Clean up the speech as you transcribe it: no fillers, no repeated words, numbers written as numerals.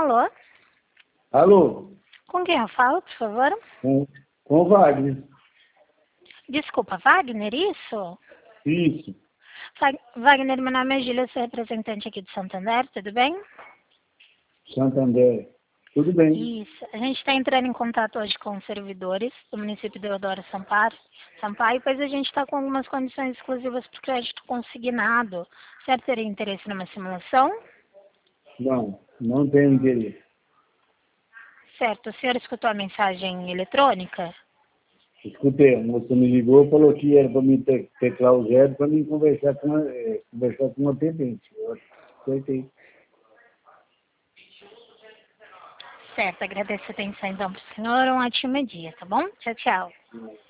Alô? Alô? Com quem eu falo, por favor? Com o Wagner. Desculpa, Wagner, isso? Isso. Wagner, meu nome é Júlia, sou representante aqui de Santander, tudo bem? Santander. Tudo bem. Isso. A gente está entrando em contato hoje com os servidores do município de Deodoro Sampaio, pois a gente está com algumas condições exclusivas para o crédito consignado. O senhor teria interesse numa simulação? Não tenho interesse. Certo. O senhor escutou a mensagem eletrônica? Escutei, a moça me ligou e falou que era para mim teclar o zero para mim conversar com o atendente. Eu aceitei. Certo. Agradeço a atenção então para o senhor. Um ótimo dia, tá bom? Tchau, tchau.